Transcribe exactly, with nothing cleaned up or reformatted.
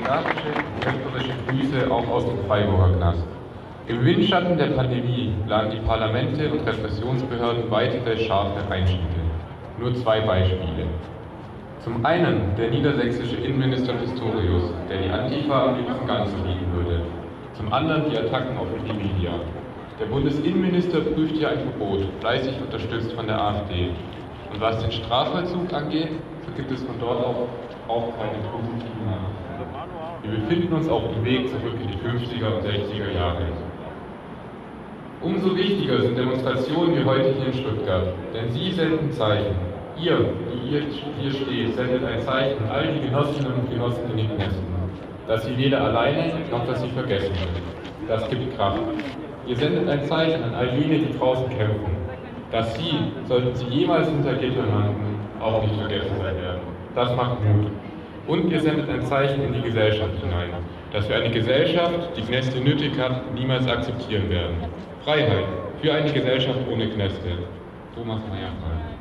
solidarische und kämpferische Grüße auch aus dem Freiburger Knast. Im Windschatten der Pandemie planen die Parlamente und Repressionsbehörden weitere scharfe Einschnitte. Nur zwei Beispiele. Zum einen der niedersächsische Innenminister Pistorius, der die Antifa am liebsten ganz verbieten würde. Zum anderen die Attacken auf Wikimedia. Der Bundesinnenminister prüft hier ein Verbot, fleißig unterstützt von der AfD. Und was den Strafvollzug angeht, so gibt es von dort auch, auch keine positiven Nachrichten. Wir befinden uns auf dem Weg zurück in die fünfziger und sechziger Jahre. Umso wichtiger sind Demonstrationen wie heute hier in Stuttgart, denn sie senden Zeichen. Ihr, die ihr hier steht, sendet ein Zeichen an all die Genossinnen und Genossen in den Knästen, dass sie weder alleine noch dass sie vergessen wird. Das gibt Kraft. Ihr sendet ein Zeichen an all jene, die draußen kämpfen, dass sie, sollten sie jemals hinter Gittern landen, auch nicht vergessen sein werden. Das macht Mut. Und ihr sendet ein Zeichen in die Gesellschaft hinein, dass wir eine Gesellschaft, die Knäste nötig hat, niemals akzeptieren werden. Freiheit für eine Gesellschaft ohne Knäste. Thomas Meyer-Fall.